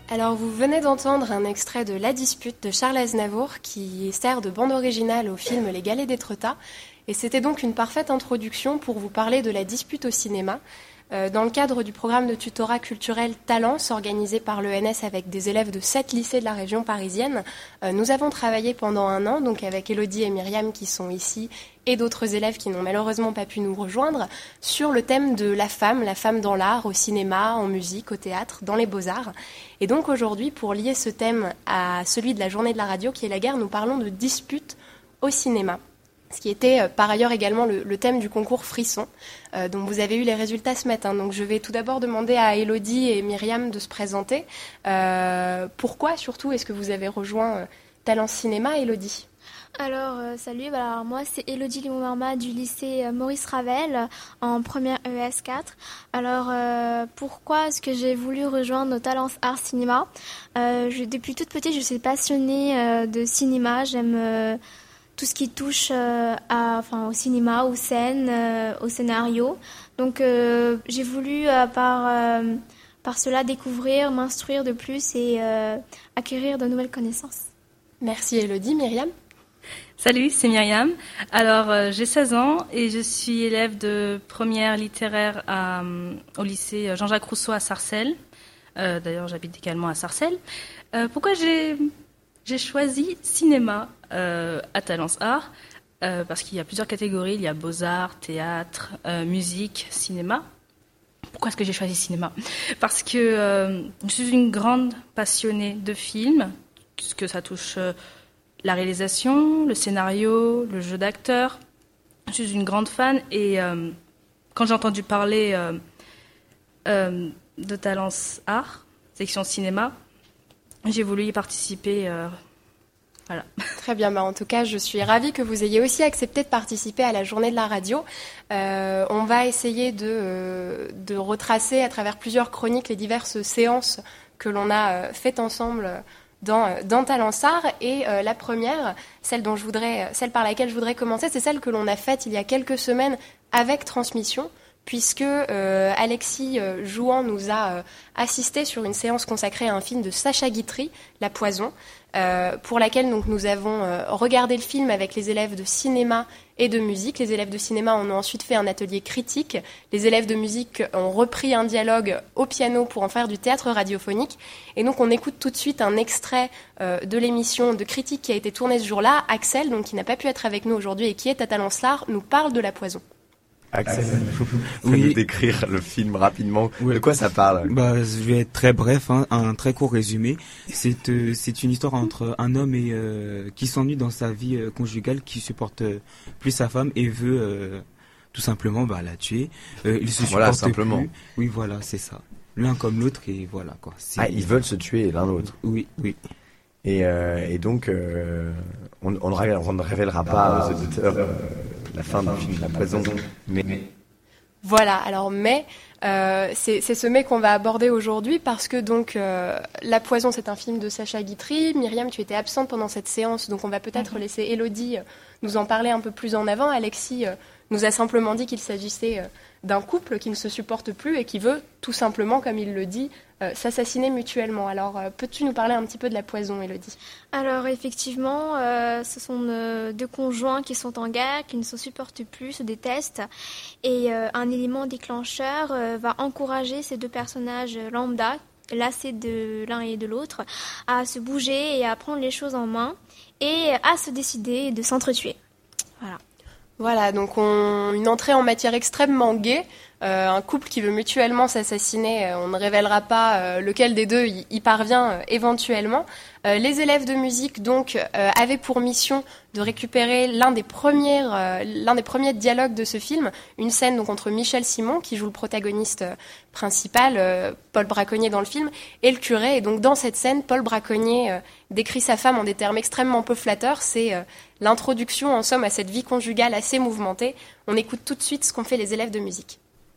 Alors vous venez d'entendre un extrait de La Dispute de Charles Aznavour qui sert de bande originale au film Les Galets d'Étretat. Et c'était donc une parfaite introduction pour vous parler de la dispute au cinéma. Dans le cadre du programme de tutorat culturel Talence organisé par l'ENS avec des élèves de 7 lycées de la région parisienne, nous avons travaillé pendant 1 an, donc avec Élodie et Myriam qui sont ici et d'autres élèves qui n'ont malheureusement pas pu nous rejoindre, sur le thème de la femme dans l'art, au cinéma, en musique, au théâtre, dans les beaux-arts. Et donc aujourd'hui, pour lier ce thème à celui de la journée de la radio qui est la guerre, nous parlons de dispute au cinéma. Ce qui était par ailleurs également le thème du concours Frisson, dont vous avez eu les résultats ce matin. Donc je vais tout d'abord demander à Élodie et Myriam de se présenter. Pourquoi surtout est-ce que vous avez rejoint Talence Cinéma, Élodie ? Alors, salut, alors moi c'est Élodie Limon-Marma du lycée Maurice Ravel en première ES4. Alors, pourquoi est-ce que j'ai voulu rejoindre Talence Art Cinéma ? Depuis toute petite, je suis passionnée de cinéma, j'aime tout ce qui touche au cinéma, aux scènes, au scénario. Donc j'ai voulu par cela découvrir, m'instruire de plus et acquérir de nouvelles connaissances. Merci Élodie. Myriam ? Salut, c'est Myriam. Alors j'ai 16 ans et je suis élève de première littéraire au lycée Jean-Jacques Rousseau à Sarcelles. D'ailleurs j'habite également à Sarcelles. Pourquoi j'ai choisi cinéma à Talence Art parce qu'il y a plusieurs catégories. Il y a beaux-arts, théâtre, musique, cinéma. Pourquoi est-ce que j'ai choisi cinéma ? Parce que je suis une grande passionnée de films, puisque ça touche la réalisation, le scénario, le jeu d'acteur. Je suis une grande fan et quand j'ai entendu parler de Talence Art, section cinéma, j'ai voulu y participer. Voilà. Très bien, en tout cas, je suis ravie que vous ayez aussi accepté de participer à la journée de la radio. On va essayer de retracer à travers plusieurs chroniques les diverses séances que l'on a faites ensemble dans Talence Art. Et la première, celle par laquelle je voudrais commencer, c'est celle que l'on a faite il y a quelques semaines avec Transmission, puisque Alexis Jouan nous a assisté sur une séance consacrée à un film de Sacha Guitry, La Poison, pour laquelle donc, nous avons regardé le film avec les élèves de cinéma et de musique. Les élèves de cinéma ont ensuite fait un atelier critique. Les élèves de musique ont repris un dialogue au piano pour en faire du théâtre radiophonique. Et donc on écoute tout de suite un extrait de l'émission de critique qui a été tournée ce jour-là. Axel, donc, qui n'a pas pu être avec nous aujourd'hui et qui est à Talence Art, nous parle de La Poison. Axel, vous nous décrire le film rapidement. Oui. De quoi ça parle ? Je vais être très bref, un très court résumé. C'est une histoire entre un homme qui s'ennuie dans sa vie conjugale, qui supporte plus sa femme et veut tout simplement la tuer. Il se supporte simplement. Plus. Oui, voilà, c'est ça. L'un comme l'autre et voilà quoi. Ils veulent se tuer l'un l'autre. Oui. Et donc on ne révélera pas aux auditeurs la fin du film La Poison, mais... Voilà, alors c'est ce mais qu'on va aborder aujourd'hui parce que donc La Poison, c'est un film de Sacha Guitry. Myriam, tu étais absente pendant cette séance, donc on va peut-être laisser Élodie nous en parler un peu plus en avant. Alexis nous a simplement dit qu'il s'agissait d'un couple qui ne se supporte plus et qui veut tout simplement, comme il le dit, s'assassiner mutuellement. Alors, peux-tu nous parler un petit peu de La Poison, Élodie ? Alors, effectivement, ce sont deux conjoints qui sont en guerre, qui ne se supportent plus, se détestent. Et un élément déclencheur va encourager ces deux personnages lambda, lassés de l'un et de l'autre, à se bouger et à prendre les choses en main et à se décider de s'entretuer. Voilà, donc une entrée en matière extrêmement gaie. Un couple qui veut mutuellement s'assassiner, on ne révélera pas lequel des deux y parvient éventuellement. Les élèves de musique donc avaient pour mission de récupérer l'un des premiers dialogues de ce film, une scène donc entre Michel Simon qui joue le protagoniste principal, Paul Braconnier dans le film, et le curé. Et donc dans cette scène, Paul Braconnier décrit sa femme en des termes extrêmement peu flatteurs. C'est l'introduction en somme à cette vie conjugale assez mouvementée. On écoute tout de suite ce qu'ont fait les élèves de musique.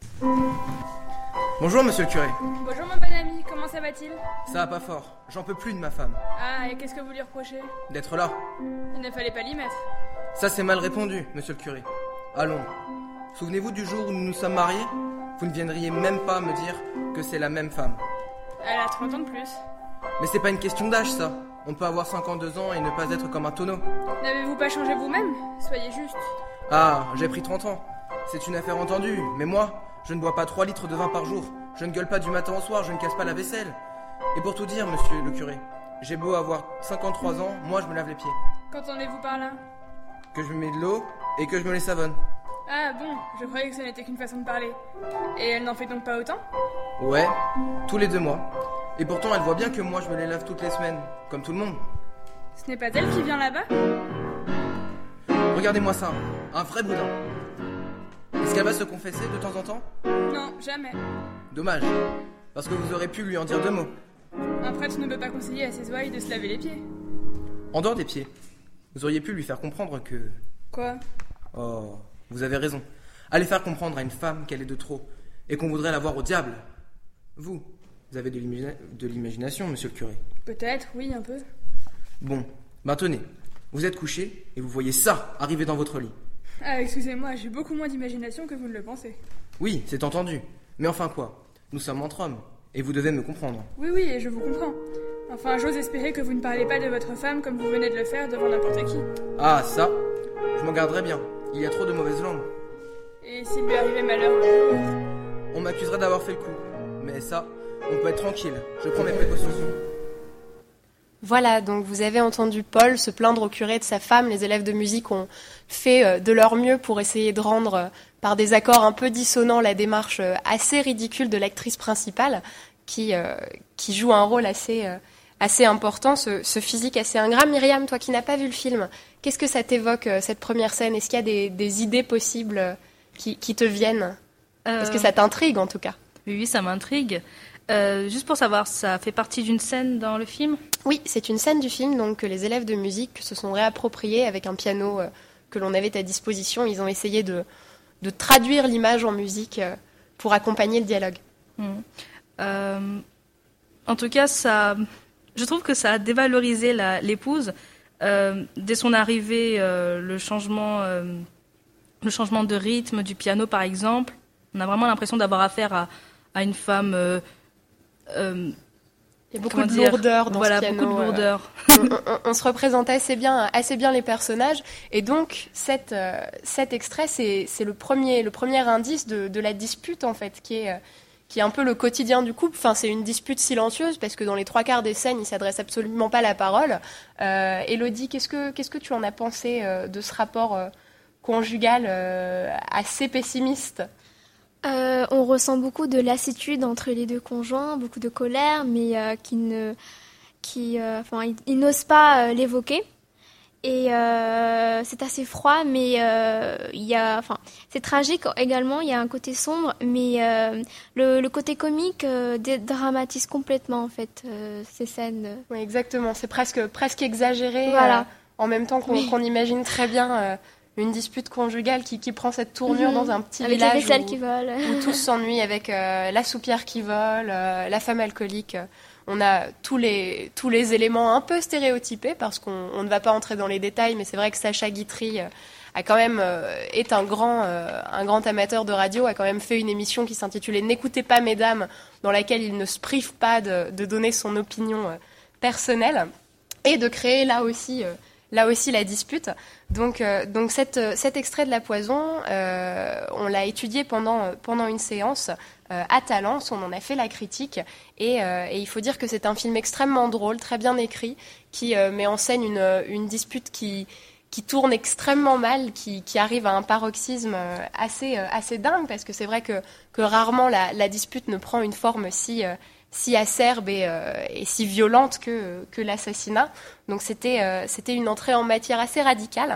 Bonjour monsieur le curé. Bonjour mon bon ami, comment ça va-t-il ? Ça va pas fort, j'en peux plus de ma femme. Ah, et qu'est-ce que vous lui reprochez ? D'être là. Il ne fallait pas l'y mettre. Ça c'est mal répondu, monsieur le curé. Allons, souvenez-vous du jour où nous nous sommes mariés ? Vous ne viendriez même pas me dire que c'est la même femme. Elle a 30 ans de plus. Mais c'est pas une question d'âge, ça. On peut avoir 52 ans et ne pas être comme un tonneau. N'avez-vous pas changé vous-même? Soyez juste. Ah, j'ai pris 30 ans. C'est une affaire entendue, mais moi, je ne bois pas 3 litres de vin par jour. Je ne gueule pas du matin au soir, je ne casse pas la vaisselle. Et pour tout dire, monsieur le curé, j'ai beau avoir 53 ans, moi je me lave les pieds. Qu'entendez-vous par là? Que je me mets de l'eau et que je me les savonne. Ah bon, je croyais que ce n'était qu'une façon de parler. Et elle n'en fait donc pas autant? Ouais, tous les 2 mois. Et pourtant, elle voit bien que moi je me les lave toutes les semaines, comme tout le monde. Ce n'est pas elle qui vient là-bas? Regardez-moi ça, un vrai boudin. Est-ce qu'elle va se confesser de temps en temps? Non, jamais. Dommage, parce que vous aurez pu lui en dire 2 mots. Un prêtre ne peut pas conseiller à ses ouailles de se laver les pieds. En dehors des pieds, vous auriez pu lui faire comprendre que... Quoi? Oh, vous avez raison. Allez faire comprendre à une femme qu'elle est de trop, et qu'on voudrait la voir au diable. Vous avez de l'imagination, monsieur le curé. Peut-être, oui, un peu. Bon, ben tenez, vous êtes couché, et vous voyez ça arriver dans votre lit. Ah, excusez-moi, j'ai beaucoup moins d'imagination que vous ne le pensez. Oui, c'est entendu. Mais enfin quoi? Nous sommes entre hommes, et vous devez me comprendre. Oui, oui, et je vous comprends. Enfin, j'ose espérer que vous ne parlez pas de votre femme comme vous venez de le faire devant n'importe qui. Ah, ça, je m'en garderai bien. Il y a trop de mauvaises langues. Et s'il lui arrivait malheur un jour? On m'accuserait d'avoir fait le coup. Mais ça, on peut être tranquille. Je prends mes précautions. Voilà, donc vous avez entendu Paul se plaindre au curé de sa femme. Les élèves de musique ont fait de leur mieux pour essayer de rendre, par des accords un peu dissonants, la démarche assez ridicule de l'actrice principale, qui joue un rôle assez important, ce physique assez ingrat. Myriam, toi qui n'as pas vu le film, qu'est-ce que ça t'évoque, cette première scène? Est-ce qu'il y a des idées possibles qui te viennent? Est-ce que ça t'intrigue, en tout cas? Oui, ça m'intrigue. Juste pour savoir, ça fait partie d'une scène dans le film? Oui, c'est une scène du film donc, que les élèves de musique se sont réappropriés avec un piano que l'on avait à disposition. Ils ont essayé de traduire l'image en musique pour accompagner le dialogue. En tout cas, je trouve que ça a dévalorisé l'épouse. Dès son arrivée, le changement de rythme du piano, par exemple, on a vraiment l'impression d'avoir affaire à une femme... il y a beaucoup de lourdeur dans ce piano. Beaucoup de lourdeur. On se représente assez bien les personnages. Et donc, cet extrait, c'est le premier indice de la dispute, en fait, qui est un peu le quotidien du couple. Enfin, c'est une dispute silencieuse, parce que dans les 3/4 des scènes, il ne s'adresse absolument pas la parole. Élodie, qu'est-ce que tu en as pensé de ce rapport conjugal assez pessimiste? On ressent beaucoup de lassitude entre les deux conjoints, beaucoup de colère, mais ils n'osent pas l'évoquer. Et c'est assez froid, mais c'est tragique également. Il y a un côté sombre, mais le côté comique dramatise complètement en fait ces scènes. Oui, exactement. C'est presque exagéré. Voilà. En même temps qu'on imagine très bien. Une dispute conjugale qui prend cette tournure dans un petit avec village les vaisselles qui volent. Où tous s'ennuient avec la soupière qui vole, la femme alcoolique. On a tous les éléments un peu stéréotypés parce qu'on ne va pas entrer dans les détails, mais c'est vrai que Sacha Guitry a quand même est un grand amateur de radio, a quand même fait une émission qui s'intitulait N'écoutez pas mesdames, dans laquelle il ne se prive pas de donner son opinion personnelle et de créer là aussi la dispute. Donc cet extrait de La Poison, on l'a étudié pendant une séance à Talence, on en a fait la critique et il faut dire que c'est un film extrêmement drôle, très bien écrit, qui met en scène une dispute qui tourne extrêmement mal, qui arrive à un paroxysme assez dingue, parce que c'est vrai que rarement la dispute ne prend une forme si acerbe et si violente que l'assassinat. Donc c'était une entrée en matière assez radicale.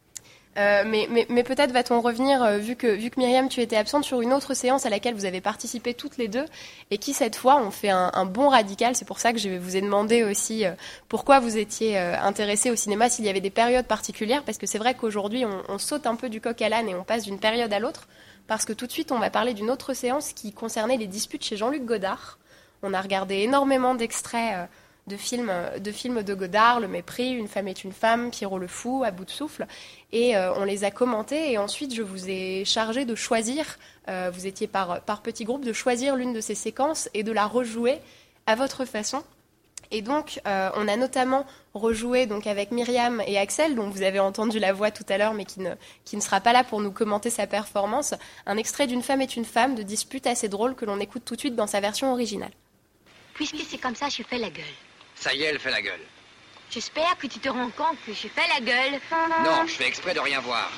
Mais peut-être va-t-on revenir, vu que Myriam, tu étais absente, sur une autre séance à laquelle vous avez participé toutes les deux et qui, cette fois, ont fait un bond radical. C'est pour ça que je vous ai demandé aussi pourquoi vous étiez intéressés au cinéma, s'il y avait des périodes particulières, parce que c'est vrai qu'aujourd'hui, on saute un peu du coq à l'âne et on passe d'une période à l'autre, parce que tout de suite, on va parler d'une autre séance qui concernait les disputes chez Jean-Luc Godard. On a regardé énormément d'extraits de films de Godard, Le Mépris, Une femme est une femme, Pierrot le fou, À bout de souffle, et on les a commentés. Et ensuite, je vous ai chargé de choisir, vous étiez par petits groupes, de choisir l'une de ces séquences et de la rejouer à votre façon. Et donc, on a notamment rejoué donc avec Myriam et Axel, dont vous avez entendu la voix tout à l'heure, mais qui ne sera pas là pour nous commenter sa performance, un extrait d'Une femme est une femme, de dispute assez drôle que l'on écoute tout de suite dans sa version originale. Puisque c'est comme ça, je fais la gueule. Ça y est, elle fait la gueule. J'espère que tu te rends compte que je fais la gueule. Non, je fais exprès de rien voir.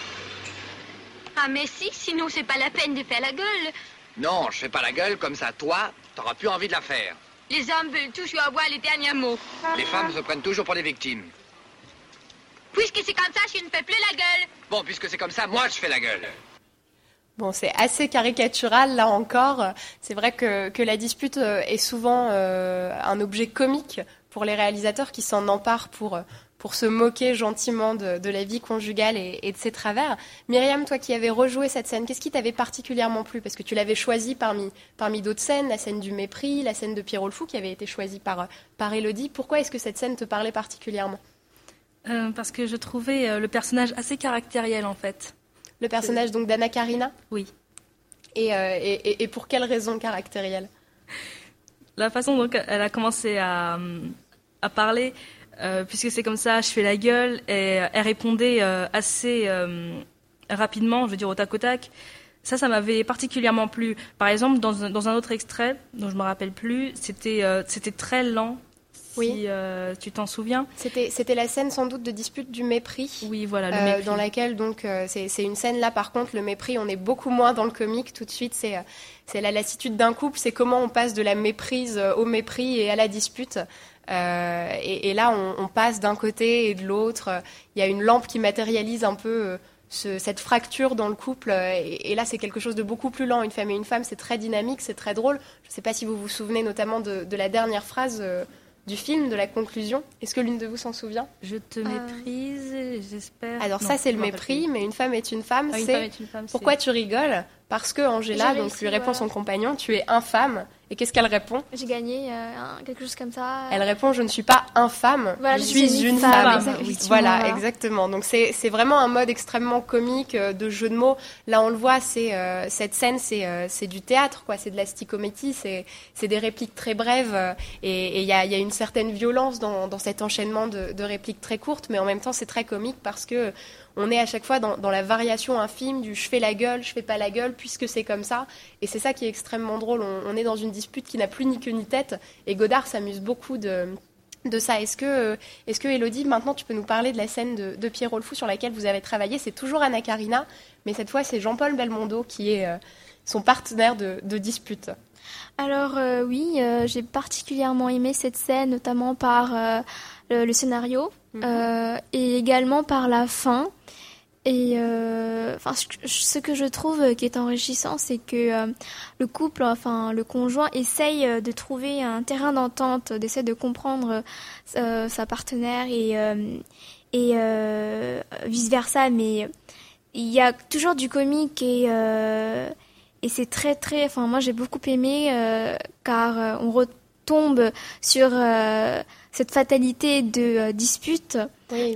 Ah mais si, sinon c'est pas la peine de faire la gueule. Non, je fais pas la gueule, comme ça, toi, t'auras plus envie de la faire. Les hommes veulent toujours avoir les derniers mots. Les femmes se prennent toujours pour des victimes. Puisque c'est comme ça, je ne fais plus la gueule. Bon, puisque c'est comme ça, moi je fais la gueule. Bon, c'est assez caricatural, là encore. C'est vrai que la dispute est souvent un objet comique pour les réalisateurs qui s'en emparent pour se moquer gentiment de la vie conjugale et de ses travers. Myriam, toi qui avais rejoué cette scène, qu'est-ce qui t'avait particulièrement plu? Parce que tu l'avais choisie parmi d'autres scènes, la scène du mépris, la scène de Pierrot le Fou qui avait été choisie par Élodie. Pourquoi est-ce que cette scène te parlait particulièrement? Parce que je trouvais le personnage assez caractériel, en fait. Le personnage donc d'Anna Karina? Oui. Et pour quelle raison caractérielle? La façon dont elle a commencé à parler, puisque c'est comme ça, je fais la gueule, et elle répondait assez rapidement, je veux dire au tac au tac. Ça m'avait particulièrement plu. Par exemple, dans un autre extrait, dont je me rappelle plus, c'était très lent. Oui. Si tu t'en souviens. C'était la scène sans doute de dispute du mépris. Oui, voilà, le mépris. Dans laquelle donc c'est une scène là par contre le mépris, on est beaucoup moins dans le comique tout de suite. C'est la lassitude d'un couple, c'est comment on passe de la méprise au mépris et à la dispute. Et là on passe d'un côté et de l'autre. Il y a une lampe qui matérialise un peu cette fracture dans le couple. Et là c'est quelque chose de beaucoup plus lent. Une femme et une femme, c'est très dynamique, c'est très drôle. Je ne sais pas si vous vous souvenez notamment de la dernière phrase du film, de la conclusion. Est-ce que l'une de vous s'en souvient? Je te méprise, j'espère. Alors non, ça c'est le mépris, mais une femme est une femme, une c'est femme est une femme, pourquoi tu rigoles? Parce que Angela donc lui répond son compagnon, tu es infâme. Et qu'est-ce qu'elle répond? J'ai gagné quelque chose comme ça. Elle répond, je ne suis pas infâme, voilà, je suis une femme. Oui, voilà, exactement. Donc c'est vraiment un mode extrêmement comique de jeu de mots. Là on le voit, cette scène, c'est du théâtre, quoi. C'est de la stichométie, c'est des répliques très brèves et il y a une certaine violence dans cet enchaînement de répliques très courtes, mais en même temps c'est très comique parce que on est à chaque fois dans la variation infime du je fais la gueule, je fais pas la gueule, puisque c'est comme ça. Et c'est ça qui est extrêmement drôle. On est dans une dispute qui n'a plus ni queue ni tête. Et Godard s'amuse beaucoup de ça. Est-ce que Élodie, maintenant, tu peux nous parler de la scène de Pierrot le Fou sur laquelle vous avez travaillé? C'est toujours Anna Karina, mais cette fois, c'est Jean-Paul Belmondo qui est son partenaire de dispute. Alors oui, j'ai particulièrement aimé cette scène, notamment par le scénario et également par la fin. Et ce que je trouve qui est enrichissant, c'est que le couple, enfin le conjoint, essaye de trouver un terrain d'entente, d'essayer de comprendre sa partenaire et vice versa. Mais il y a toujours du comique et c'est très très. Enfin moi j'ai beaucoup aimé car on retombe sur cette fatalité de dispute. Oui.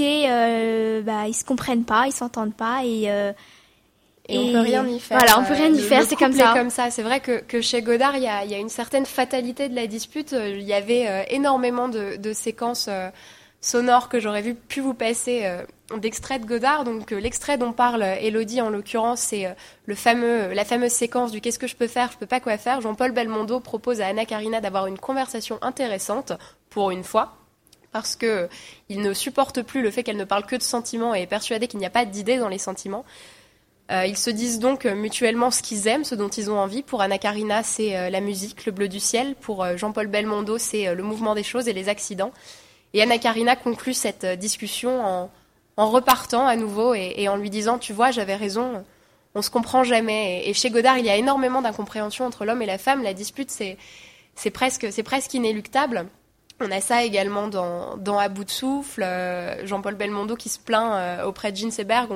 Ils se comprennent pas, ils s'entendent pas et on peut rien y faire. Voilà, on peut rien y faire, c'est comme ça. Comme ça. C'est vrai que chez Godard, il y a une certaine fatalité de la dispute. Il y avait énormément de séquences sonores que j'aurais pu vous passer d'extraits de Godard. Donc l'extrait dont parle Élodie en l'occurrence, c'est la fameuse séquence du qu'est-ce que je peux faire, je peux pas quoi faire. Jean-Paul Belmondo propose à Anna Karina d'avoir une conversation intéressante pour une fois. Parce qu'il ne supporte plus le fait qu'elle ne parle que de sentiments et est persuadé qu'il n'y a pas d'idée dans les sentiments. Ils se disent donc mutuellement ce qu'ils aiment, ce dont ils ont envie. Pour Anna Karina, c'est la musique, le bleu du ciel. Pour Jean-Paul Belmondo, c'est le mouvement des choses et les accidents. Et Anna Karina conclut cette discussion en repartant à nouveau et en lui disant « Tu vois, j'avais raison, on se comprend jamais ». Et chez Godard, il y a énormément d'incompréhension entre l'homme et la femme. La dispute, c'est presque inéluctable. On a ça également dans À bout de souffle, Jean-Paul Belmondo qui se plaint auprès de Gene Seberg.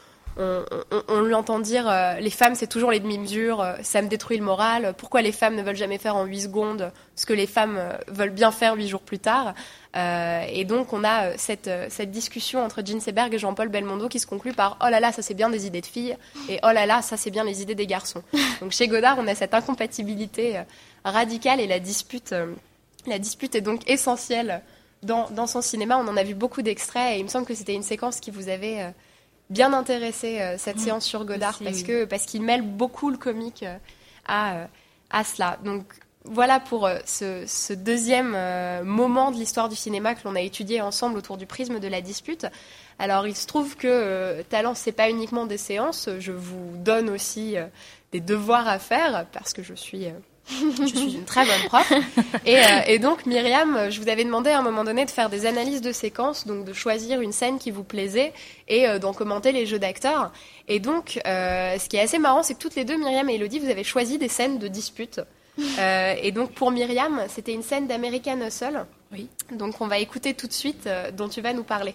On lui entend dire les femmes c'est toujours les demi-mesures, ça me détruit le moral, pourquoi les femmes ne veulent jamais faire en 8 secondes ce que les femmes veulent bien faire 8 jours plus tard. Et donc on a cette discussion entre Gene Seberg et Jean-Paul Belmondo qui se conclut par oh là là ça c'est bien des idées de filles et oh là là ça c'est bien les idées des garçons. Donc chez Godard on a cette incompatibilité radicale et la dispute La dispute est donc essentielle dans son cinéma. On en a vu beaucoup d'extraits et il me semble que c'était une séquence qui vous avait bien intéressé, cette séance sur Godard, aussi, parce qu'il mêle beaucoup le comique à cela. Donc voilà pour ce deuxième moment de l'histoire du cinéma que l'on a étudié ensemble autour du prisme de la dispute. Alors il se trouve que Talent, c'est pas uniquement des séances, je vous donne aussi des devoirs à faire parce que je suis une très bonne prof. Et donc, Myriam, je vous avais demandé à un moment donné de faire des analyses de séquences, donc de choisir une scène qui vous plaisait et d'en commenter les jeux d'acteurs. Et donc, ce qui est assez marrant, c'est que toutes les deux, Myriam et Elodie, vous avez choisi des scènes de dispute. Et donc, pour Myriam, c'était une scène d'American Hustle. Oui. Donc, on va écouter tout de suite dont tu vas nous parler.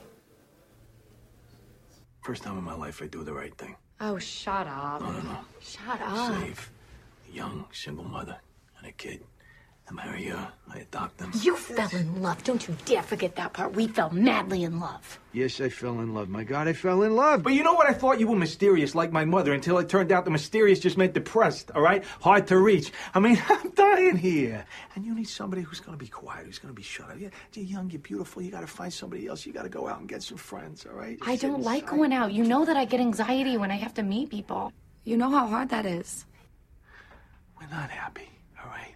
First time in my life I do the right thing. Oh, shut up. No. Shut up. Save a young single mother and a kid. I marry her, I adopt them. You fell in love. Don't you dare forget that part. We fell madly in love. Yes, I fell in love. My God, I fell in love. But you know what? I thought you were mysterious like my mother until it turned out the mysterious just meant depressed, all right? Hard to reach. I mean, I'm dying here. And you need somebody who's going to be quiet, who's going to be shut up. You're young, you're beautiful. You got to find somebody else. You got to go out and get some friends, all right? I don't like going out. You know that I get anxiety when I have to meet people. You know how hard that is. We're not happy, all right?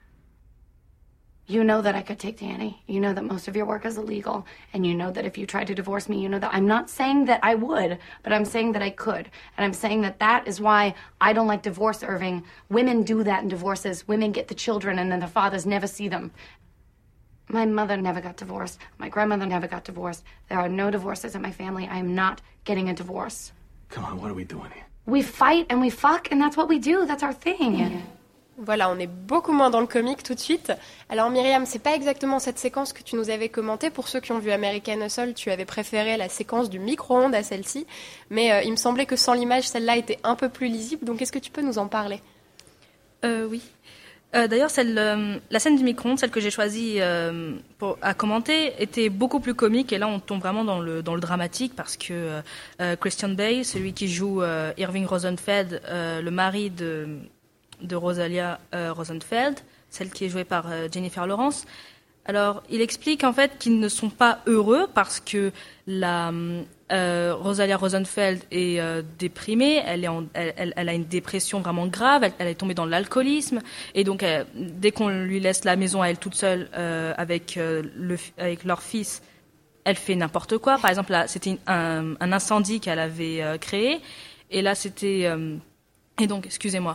You know that I could take Danny. You know that most of your work is illegal. And you know that if you tried to divorce me, you know that I'm not saying that I would, but I'm saying that I could. And I'm saying that that is why I don't like divorce, Irving. Women do that in divorces. Women get the children and then the fathers never see them. My mother never got divorced. My grandmother never got divorced. There are no divorces in my family. I am not getting a divorce. Come on, what are we doing here? We fight and we fuck and that's what we do. That's our thing. Voilà, on est beaucoup moins dans le comique tout de suite. Alors Myriam, c'est pas exactement cette séquence que tu nous avais commentée. Pour ceux qui ont vu American Hustle, tu avais préféré la séquence du micro-ondes à celle-ci. Mais il me semblait que sans l'image, celle-là était un peu plus lisible. Donc est-ce que tu peux nous en parler ? Oui. D'ailleurs, la scène du micro-ondes, celle que j'ai choisie à commenter, était beaucoup plus comique. Et là, on tombe vraiment dans le dramatique parce que Christian Bale, celui qui joue Irving Rosenfeld, le mari de Rosalia Rosenfeld, celle qui est jouée par Jennifer Lawrence. Alors, il explique en fait qu'ils ne sont pas heureux parce que Rosalia Rosenfeld est déprimée, elle a une dépression vraiment grave, elle est tombée dans l'alcoolisme, et donc dès qu'on lui laisse la maison à elle toute seule avec leur fils, elle fait n'importe quoi. Par exemple, là, c'était un incendie qu'elle avait créé, et là c'était... Et donc, excusez-moi,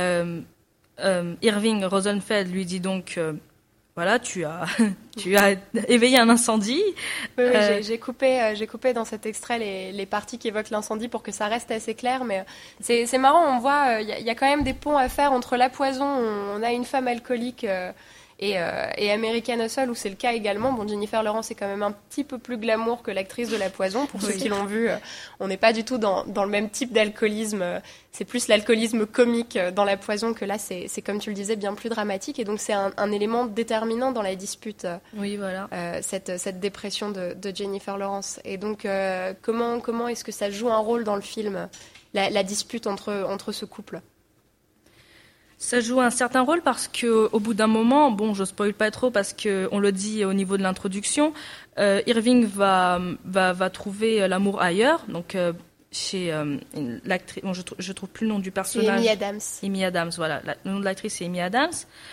Irving Rosenfeld lui dit donc, voilà, tu as éveillé un incendie. Oui, j'ai coupé dans cet extrait les parties qui évoquent l'incendie pour que ça reste assez clair. Mais c'est marrant, on voit, il y a quand même des ponts à faire entre La Poison, on a une femme alcoolique et American Hustle où c'est le cas également. Bon, Jennifer Lawrence est quand même un petit peu plus glamour que l'actrice de La Poison. Pour ceux qui l'ont vu, on n'est pas du tout dans le même type d'alcoolisme. C'est plus l'alcoolisme comique dans La Poison que là, c'est comme tu le disais, bien plus dramatique. Et donc c'est un élément déterminant dans la dispute. Oui, voilà. Cette dépression de Jennifer Lawrence. Et donc comment est-ce que ça joue un rôle dans le film, la dispute entre ce couple ? Ça joue un certain rôle parce que au bout d'un moment, bon, je spoil pas trop parce que on le dit au niveau de l'introduction, Irving va trouver l'amour ailleurs, donc chez l'actrice. Bon, je trouve plus le nom du personnage. C'est Amy Adams. Amy Adams, voilà. Le nom de l'actrice c'est Amy Adams,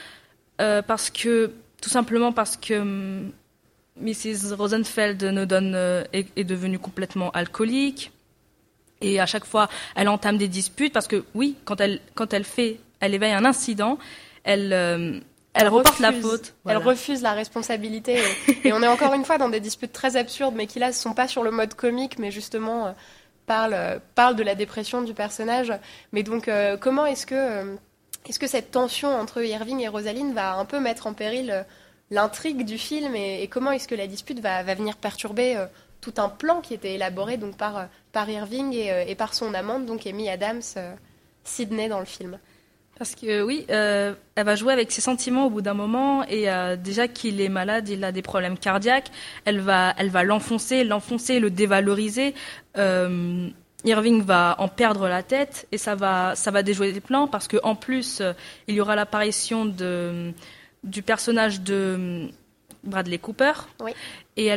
tout simplement parce que Mrs. Rosenfeld est devenue complètement alcoolique et à chaque fois elle entame des disputes parce que oui, quand elle éveille un incident, elle reporte la faute. Voilà. Elle refuse la responsabilité. Et on est encore une fois dans des disputes très absurdes, mais qui là ne sont pas sur le mode comique, mais justement parlent de la dépression du personnage. Mais donc, comment est-ce que cette tension entre Irving et Rosaline va un peu mettre en péril l'intrigue du film et comment est-ce que la dispute va venir perturber tout un plan qui était élaboré donc par Irving et par son amante, donc Amy Adams, Sydney dans le film. Parce que oui, elle va jouer avec ses sentiments au bout d'un moment et déjà qu'il est malade, il a des problèmes cardiaques, elle va l'enfoncer, le dévaloriser. Irving va en perdre la tête et ça va déjouer les plans parce que en plus il y aura l'apparition de du personnage de Bradley Cooper. Oui. Et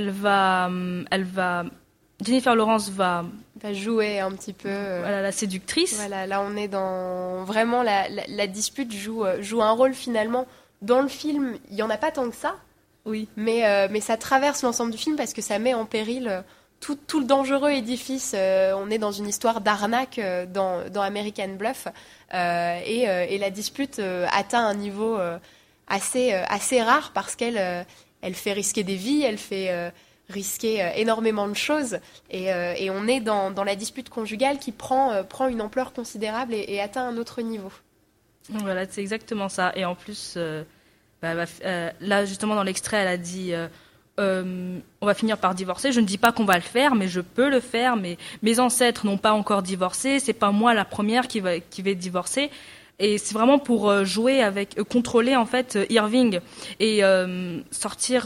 Jennifer Lawrence va jouer un petit peu voilà, la séductrice. Voilà, là on est dans vraiment la dispute joue un rôle finalement dans le film. Il y en a pas tant que ça. Oui. Mais ça traverse l'ensemble du film parce que ça met en péril tout le dangereux édifice. On est dans une histoire d'arnaque dans American Bluff et la dispute atteint un niveau assez rare parce qu'elle fait risquer des vies, elle fait risquer énormément de choses et on est dans la dispute conjugale qui prend une ampleur considérable et atteint un autre niveau. Voilà, c'est exactement ça. Et en plus, là justement dans l'extrait, elle a dit on va finir par divorcer. Je ne dis pas qu'on va le faire, mais je peux le faire. Mais mes ancêtres n'ont pas encore divorcé. C'est pas moi la première qui va divorcer. Et c'est vraiment pour contrôler en fait Irving et sortir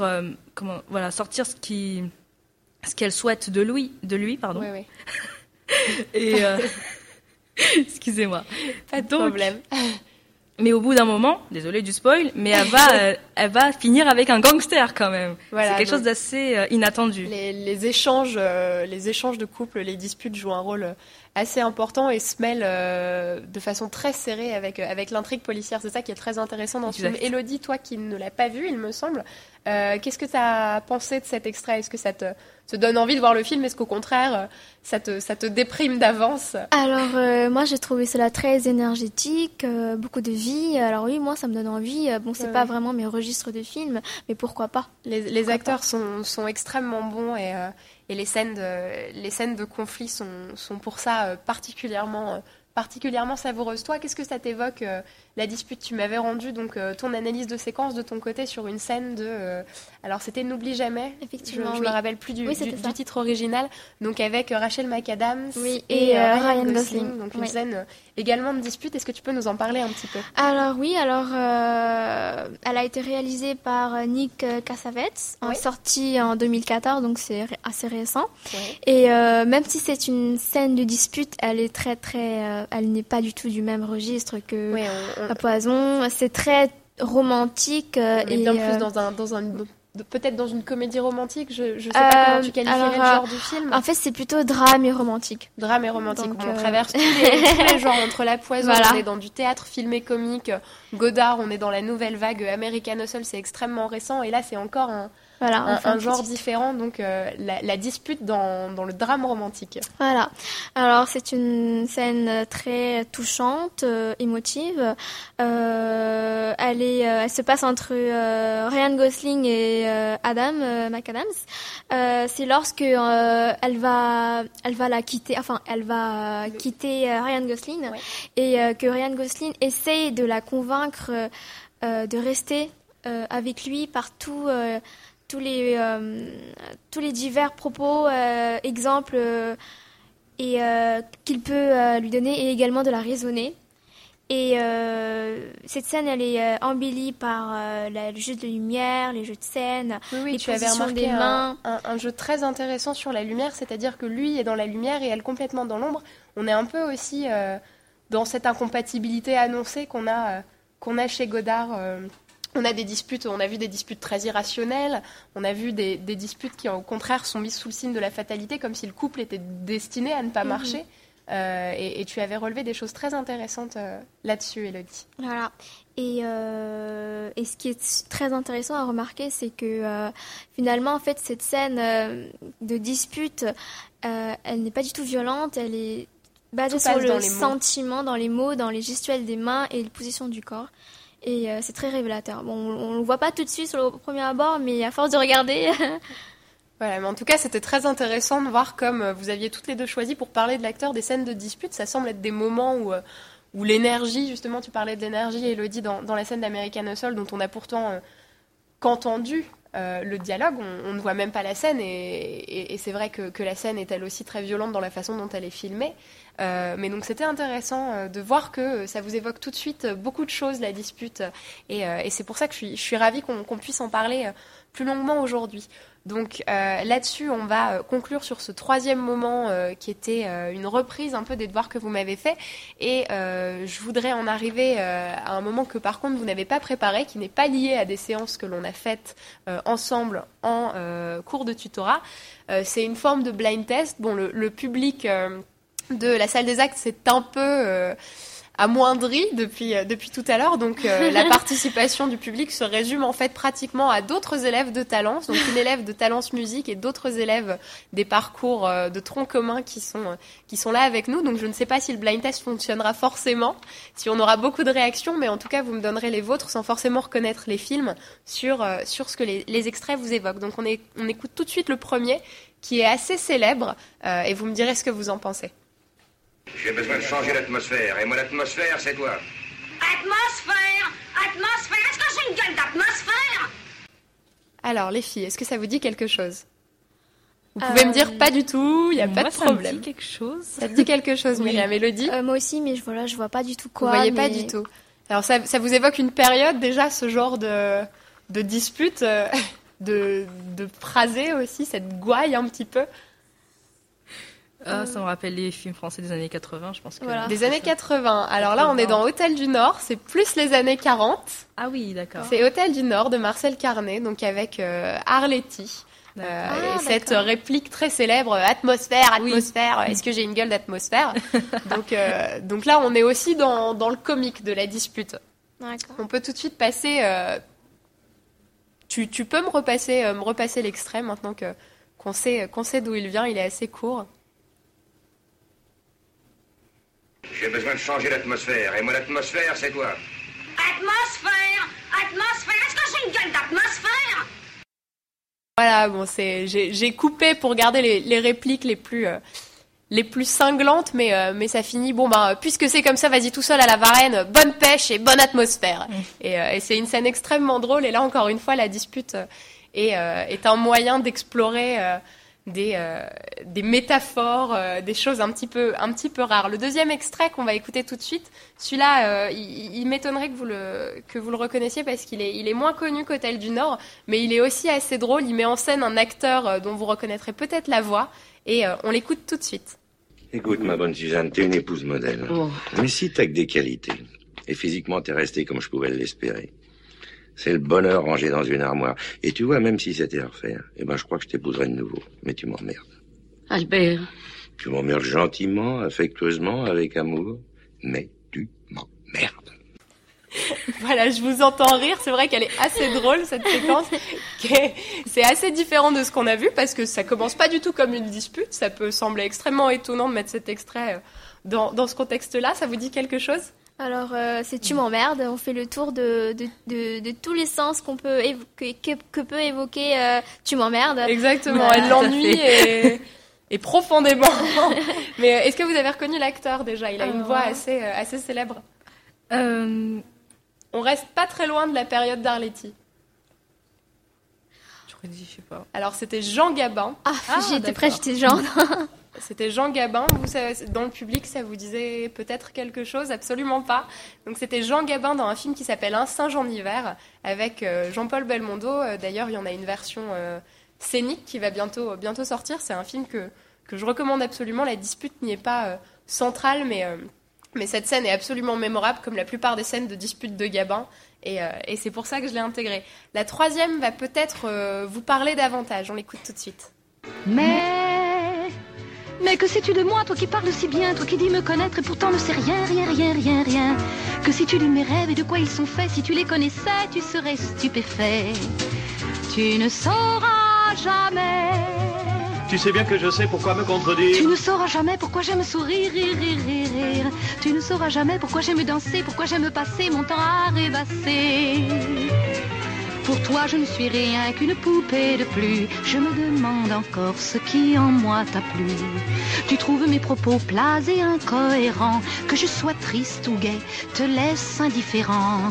ce qu'elle souhaite de lui, pardon. Oui. Et excusez-moi. Pas de problème. Mais au bout d'un moment, désolée du spoil, mais elle va finir avec un gangster quand même. Voilà, c'est quelque chose d'assez inattendu. Les échanges de couple, les disputes jouent un rôle assez important et se mêlent de façon très serrée avec l'intrigue policière. C'est ça qui est très intéressant dans ce film. Élodie, toi qui ne l'as pas vu, il me semble, qu'est-ce que tu as pensé de cet extrait ? Est-ce que ça te donne envie de voir le film ? Est-ce qu'au contraire, ça te déprime d'avance ? Alors, moi, j'ai trouvé cela très énergétique, beaucoup de vie. Alors oui, moi, ça me donne envie. C'est pas vraiment mes registres de films, mais pourquoi pas ? Les acteurs sont extrêmement bons et les scènes de conflit sont pour ça particulièrement savoureuse. Toi, qu'est-ce que ça t'évoque, la dispute ? Tu m'avais rendu donc ton analyse de séquence de ton côté sur une scène alors c'était N'oublie jamais. Effectivement, je me rappelle plus du titre original. Donc avec Rachel McAdams et Ryan Gosling. Donc une scène également de dispute. Est-ce que tu peux nous en parler un petit peu ? Alors oui, elle a été réalisée par Nick Cassavetes, sortie en 2014, donc c'est assez récent. Oui. Et même si c'est une scène de dispute, elle est très très elle n'est pas du tout du même registre que La Poison. C'est très romantique. On est bien plus peut-être dans une comédie romantique. Je sais pas comment tu qualifierais le genre du film. En fait, c'est plutôt drame et romantique. Drame et romantique. Donc, on traverse tous les genres entre La Poison. Voilà. On est dans du théâtre filmé comique. Godard, on est dans la nouvelle vague. American Hustle, c'est extrêmement récent. Et là, c'est encore un genre différent, donc la dispute dans le drame romantique. Voilà. Alors c'est une scène très touchante, émotive. Elle se passe entre Ryan Gosling et Adam McAdams. C'est lorsque elle va la quitter. Enfin, elle va quitter Ryan Gosling et que Ryan Gosling essaie de la convaincre de rester avec lui par tous les divers propos, exemples qu'il peut lui donner et également de la raisonner. Et cette scène, elle est embellie par le jeu de lumière, les jeux de scène, les tu avais positions remarqué des mains. Un jeu très intéressant sur la lumière, c'est-à-dire que lui est dans la lumière et elle complètement dans l'ombre. On est un peu aussi dans cette incompatibilité annoncée qu'on a chez Godard. On a vu des disputes très irrationnelles, on a vu des disputes qui, au contraire, sont mises sous le signe de la fatalité, comme si le couple était destiné à ne pas marcher. Et tu avais relevé des choses très intéressantes là-dessus, Élodie. Voilà. Et ce qui est très intéressant à remarquer, c'est que finalement, en fait, cette scène de dispute, elle n'est pas du tout violente, elle est basée sur le sentiment, dans les mots, dans les gestuels des mains et les positions du corps. Et c'est très révélateur. Bon, on ne le voit pas tout de suite sur le premier abord, mais à force de regarder... Voilà, mais en tout cas, c'était très intéressant de voir comme vous aviez toutes les deux choisi pour parler de l'acteur des scènes de dispute. Ça semble être des moments où l'énergie, justement, tu parlais de l'énergie, Élodie, dans la scène d'American Hustle, dont on a pourtant qu'entendu le dialogue. On ne voit même pas la scène, et c'est vrai que la scène est elle aussi très violente dans la façon dont elle est filmée. Mais donc c'était intéressant de voir que ça vous évoque tout de suite beaucoup de choses, la dispute, et c'est pour ça que je suis ravie qu'on puisse en parler plus longuement aujourd'hui. Donc là-dessus, on va conclure sur ce troisième moment qui était une reprise un peu des devoirs que vous m'avez fait. Et je voudrais en arriver à un moment que par contre vous n'avez pas préparé, qui n'est pas lié à des séances que l'on a faites ensemble en cours de tutorat. C'est une forme de blind test. Bon, le public de la salle des actes s'est un peu amoindri depuis tout à l'heure, donc la participation du public se résume en fait pratiquement à d'autres élèves de Talence, donc une élève de Talence Musique et d'autres élèves des parcours de tronc commun qui sont là avec nous. Donc je ne sais pas si le blind test fonctionnera forcément, si on aura beaucoup de réactions, mais en tout cas vous me donnerez les vôtres sans forcément reconnaître les films sur ce que les extraits vous évoquent. Donc on écoute tout de suite le premier qui est assez célèbre et vous me direz ce que vous en pensez. J'ai besoin de changer l'atmosphère, et moi l'atmosphère, c'est toi. Atmosphère! Atmosphère! Est-ce que j'ai une gueule d'atmosphère? Alors, les filles, est-ce que ça vous dit quelque chose? Vous pouvez me dire pas du tout, il n'y a pas de problème. Ça me dit quelque chose. Ça te dit quelque chose, Myriam? Mélodie? Moi aussi, mais je vois pas du tout quoi. Vous voyez pas du tout. Alors, ça vous évoque une période, déjà, ce genre de dispute, de phrasé aussi, cette gouaille un petit peu. Ça me rappelle les films français des années 80, je pense que... Voilà. Des années 80. Alors là, on est dans Hôtel du Nord, c'est plus les années 40. Ah oui, d'accord. C'est Hôtel du Nord de Marcel Carné, donc avec Arletty. Et cette réplique très célèbre, atmosphère, oui. Est-ce que j'ai une gueule d'atmosphère? Donc là, on est aussi dans le comique de la dispute. D'accord. On peut tout de suite passer... Tu peux me repasser l'extrait maintenant qu'on sait d'où il vient, il est assez court. J'ai besoin de changer l'atmosphère, et moi l'atmosphère, c'est toi. Atmosphère! Atmosphère! Est-ce que j'ai une gueule d'atmosphère? Voilà, bon, j'ai coupé pour garder les répliques les plus cinglantes, mais ça finit, bon, puisque c'est comme ça, vas-y tout seul à la Varenne, bonne pêche et bonne atmosphère. Et c'est une scène extrêmement drôle, et là, encore une fois, la dispute est un moyen d'explorer des métaphores, des choses un petit peu rares. Le deuxième extrait qu'on va écouter tout de suite, celui-là, il m'étonnerait que vous le reconnaissiez parce qu'il est moins connu qu'Hôtel du Nord, mais il est aussi assez drôle. Il met en scène un acteur dont vous reconnaîtrez peut-être la voix, et on l'écoute tout de suite. Écoute, ma bonne Suzanne, t'es une épouse modèle. Oh. Mais si t'as que des qualités, et physiquement t'es restée comme je pouvais l'espérer, c'est le bonheur rangé dans une armoire. Et tu vois, même si c'était à refaire, je crois que je t'épouserais de nouveau. Mais tu m'emmerdes. Albert. Tu m'emmerdes gentiment, affectueusement, avec amour. Mais tu m'emmerdes. Voilà, je vous entends rire. C'est vrai qu'elle est assez drôle, cette séquence. C'est assez différent de ce qu'on a vu parce que ça commence pas du tout comme une dispute. Ça peut sembler extrêmement étonnant de mettre cet extrait dans ce contexte-là. Ça vous dit quelque chose? Alors, c'est Tu m'emmerdes. On fait le tour de tous les sens que peut évoquer Tu m'emmerdes. Exactement. Elle l'ennuie et profondément. Mais est-ce que vous avez reconnu l'acteur déjà? Il a une voix assez célèbre. On reste pas très loin de la période d'Arletty. Je sais pas. Alors, c'était Jean Gabin. J'étais prête, j'étais Jean. C'était Jean Gabin. Vous savez, dans le public, ça vous disait peut-être quelque chose? Absolument pas. Donc, c'était Jean Gabin dans un film qui s'appelle Un singe en hiver avec Jean-Paul Belmondo. D'ailleurs, il y en a une version scénique qui va bientôt sortir. C'est un film que je recommande absolument. La dispute n'y est pas centrale, mais cette scène est absolument mémorable, comme la plupart des scènes de dispute de Gabin. Et c'est pour ça que je l'ai intégrée. La troisième va peut-être vous parler davantage. On l'écoute tout de suite. Mais que sais-tu de moi, toi qui parles si bien, toi qui dis me connaître et pourtant ne sais rien. Que sais-tu de mes rêves et de quoi ils sont faits? Si tu les connaissais, tu serais stupéfait. Tu ne sauras jamais. Tu sais bien que je sais pourquoi me contredire. Tu ne sauras jamais pourquoi j'aime sourire, rire. Tu ne sauras jamais pourquoi j'aime danser, pourquoi j'aime passer mon temps à rêvasser. Pour toi, je ne suis rien qu'une poupée de plus. Je me demande encore ce qui en moi t'a plu. Tu trouves mes propos plats et incohérents. Que je sois triste ou gai, te laisse indifférent.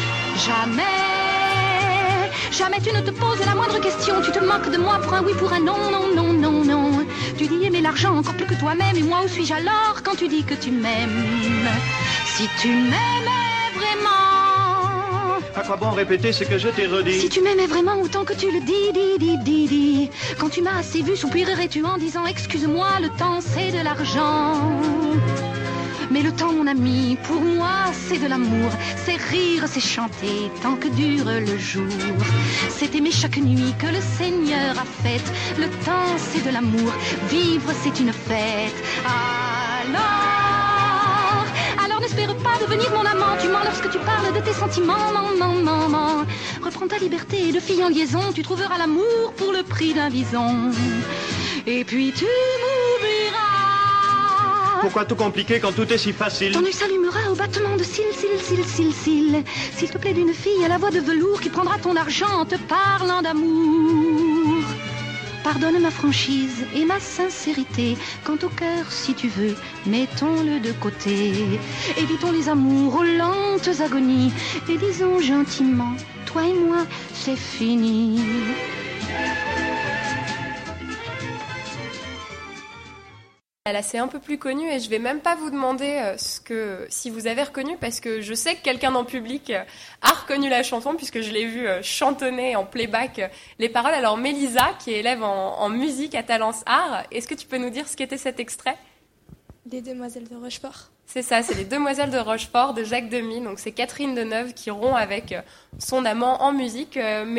Jamais tu ne te poses la moindre question. Tu te moques de moi pour un oui, pour un non. Tu dis aimer l'argent encore plus que toi-même. Et moi, où suis-je alors quand tu dis que tu m'aimes? Si tu m'aimais vraiment, À quoi bon répéter ce que je t'ai redit? Si tu m'aimais vraiment autant que tu le dis. Quand tu m'as assez vu, soupirerais-tu en disant excuse-moi, le temps c'est de l'argent. Mais le temps, mon ami, pour moi, c'est de l'amour. C'est rire, c'est chanter, tant que dure le jour. C'est aimer chaque nuit que le Seigneur a faite. Le temps, c'est de l'amour. Vivre, c'est une fête. Alors n'espère pas devenir mon amant. Tu mens lorsque tu parles de tes sentiments. Non. Reprends ta liberté de fille en liaison. Tu trouveras l'amour pour le prix d'un bison. Et puis tu m'oublieras. Pourquoi tout compliquer quand tout est si facile? Ton œil s'allumera au battement de cils. S'il te plaît d'une fille à la voix de velours qui prendra ton argent en te parlant d'amour. Pardonne ma franchise et ma sincérité. Quant au cœur, si tu veux, mettons-le de côté. Évitons les amours aux lentes agonies. Et disons gentiment, toi et moi, c'est fini. Là, c'est un peu plus connu et je vais même pas vous demander si vous avez reconnu, parce que je sais que quelqu'un dans le public a reconnu la chanson puisque je l'ai vu chantonner en playback les paroles. Alors Mélisa, qui est élève en musique à Talence Art, est-ce que tu peux nous dire ce qu'était cet extrait? Les Demoiselles de Rochefort. C'est ça, c'est Les Demoiselles de Rochefort de Jacques Demy. Donc c'est Catherine Deneuve qui rompt avec son amant en musique.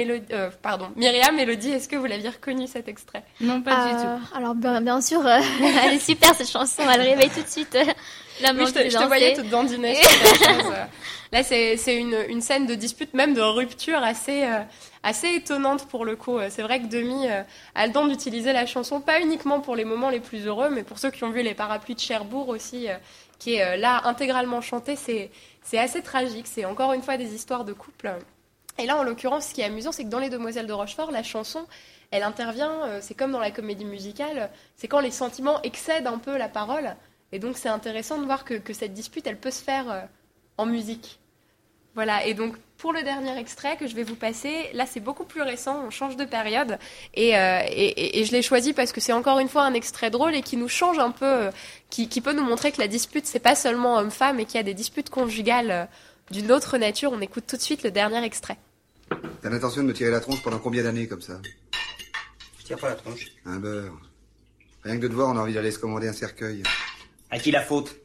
Myriam, Mélodie, est-ce que vous l'aviez reconnu cet extrait? Non, pas du tout. Alors bien sûr, elle est super cette chanson, elle réveille tout de suite la oui, je te voyais toute dandinée sur cette chose. Là, c'est une scène de dispute, même de rupture assez étonnante pour le coup. C'est vrai que Demy a le don d'utiliser la chanson, pas uniquement pour les moments les plus heureux, mais pour ceux qui ont vu Les Parapluies de Cherbourg aussi, qui est là intégralement chanté. C'est assez tragique, c'est encore une fois des histoires de couple. Et là, en l'occurrence, ce qui est amusant, c'est que dans Les Demoiselles de Rochefort, la chanson, elle intervient, c'est comme dans la comédie musicale, c'est quand les sentiments excèdent un peu la parole. Et donc, c'est intéressant de voir que cette dispute, elle peut se faire en musique. Voilà, et donc, pour le dernier extrait que je vais vous passer, là, c'est beaucoup plus récent, on change de période. Et je l'ai choisi parce que c'est encore une fois un extrait drôle et qui nous change un peu, qui peut nous montrer que la dispute, c'est pas seulement homme-femme et qu'il y a des disputes conjugales d'une autre nature. On écoute tout de suite le dernier extrait. T'as l'intention de me tirer la tronche pendant combien d'années comme ça? Je tire pas la tronche. Un beurre. Rien que de te voir, on a envie d'aller se commander un cercueil. À qui la faute?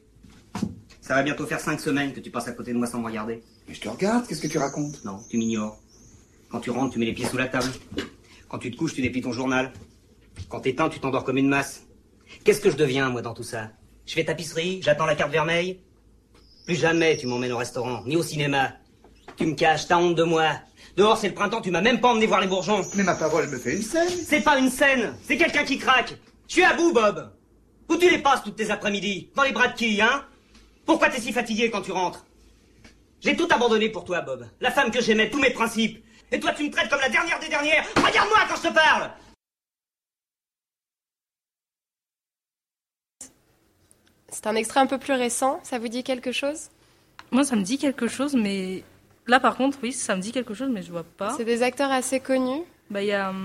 Ça va bientôt faire 5 semaines que tu passes à côté de moi sans me regarder. Mais je te regarde, qu'est-ce que tu racontes? Non, tu m'ignores. Quand tu rentres, tu mets les pieds sous la table. Quand tu te couches, tu déplies ton journal. Quand t'éteins, tu t'endors comme une masse. Qu'est-ce que je deviens, moi, dans tout ça? Je fais tapisserie, j'attends la carte vermeille. Plus jamais tu m'emmènes au restaurant, ni au cinéma. Tu me caches, t'as honte de moi. Dehors, c'est le printemps, tu m'as même pas emmené voir les bourgeons. Mais ma parole me fait une scène. C'est pas une scène, c'est quelqu'un qui craque. Je suis à bout, Bob. Où tu les passes toutes tes après-midi? Dans les bras de qui, hein? Pourquoi t'es si fatigué quand tu rentres? J'ai tout abandonné pour toi, Bob. La femme que j'aimais, tous mes principes. Et toi, tu me traites comme la dernière des dernières. Regarde-moi quand je te parle! C'est un extrait un peu plus récent. Ça vous dit quelque chose? Moi, ça me dit quelque chose, mais là, par contre, oui, ça me dit quelque chose, mais je vois pas. C'est des acteurs assez connus. Bah, il y a...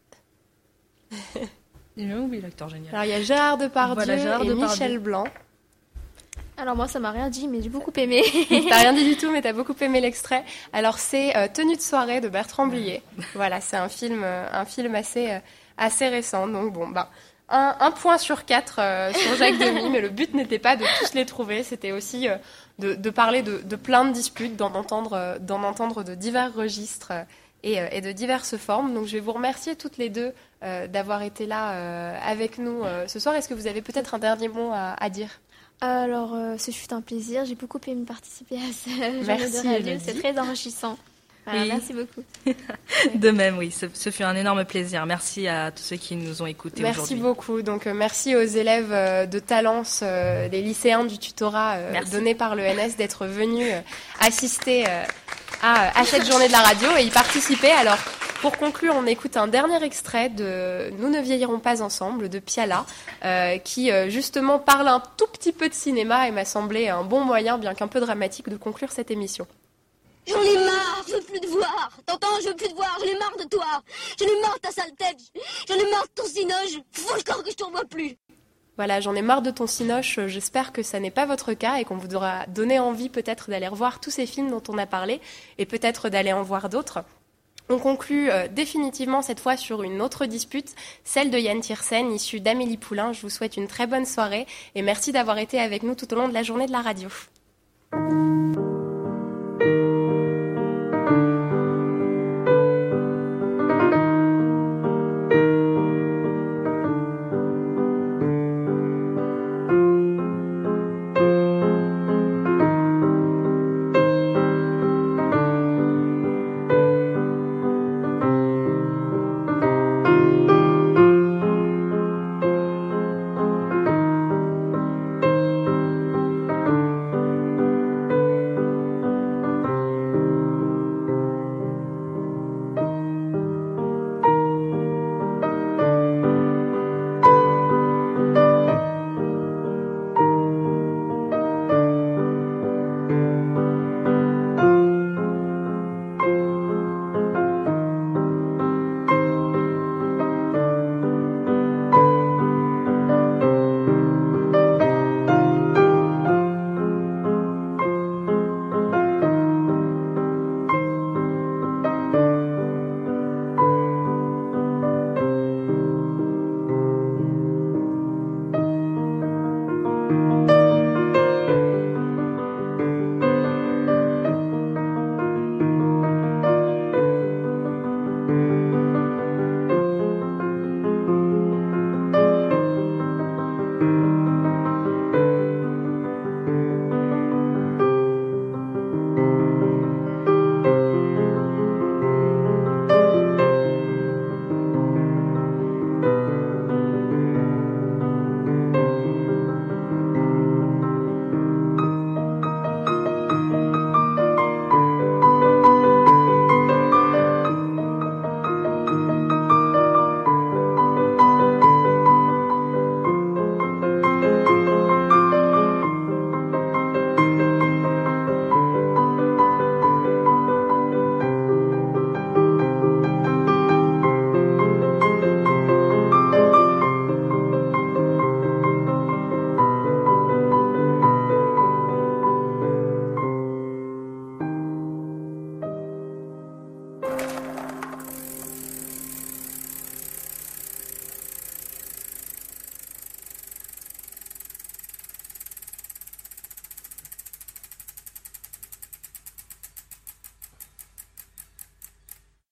J'ai même oublié l'acteur génial. Alors, il y a Gérard Depardieu et Michel Blanc. Alors moi, ça m'a rien dit, mais j'ai beaucoup aimé. T'as rien dit du tout, mais t'as beaucoup aimé l'extrait. Alors, c'est Tenue de soirée de Bertrand Blier. Voilà, c'est un film assez récent. Donc bon, un point sur 4 sur Jacques Demy, mais le but n'était pas de tous les trouver. C'était aussi de parler de plein de disputes, d'en entendre de divers registres et de diverses formes. Donc, je vais vous remercier toutes les deux d'avoir été là avec nous ce soir. Est-ce que vous avez peut-être un dernier mot à dire? Alors, ce fut un plaisir. J'ai beaucoup aimé participer à ce Merci, genre de radio. C'est très enrichissant. Voilà, oui. Merci beaucoup. De même, oui. Ce fut un énorme plaisir. Merci à tous ceux qui nous ont écoutés aujourd'hui. Merci beaucoup. Donc, merci aux élèves de Talence, les lycéens du tutorat donné par l'ENS, d'être venus assister à cette journée de la radio et y participer. Alors, pour conclure, on écoute un dernier extrait de Nous ne vieillirons pas ensemble de Piala, qui justement parle un tout petit peu de cinéma et m'a semblé un bon moyen, bien qu'un peu dramatique, de conclure cette émission. J'en ai marre, je veux plus te voir. T'entends, je veux plus te voir, j'en ai marre de toi. J'en ai marre de ta sale tête, j'en ai marre de ton cinoche. Faut le corps que je te revois plus. Voilà, j'en ai marre de ton cinoche, j'espère que ça n'est pas votre cas et qu'on vous aura donné envie peut-être d'aller revoir tous ces films dont on a parlé et peut-être d'aller en voir d'autres. On conclut définitivement cette fois sur une autre dispute, celle de Yann Tiersen, issue d'Amélie Poulain. Je vous souhaite une très bonne soirée et merci d'avoir été avec nous tout au long de la journée de la radio.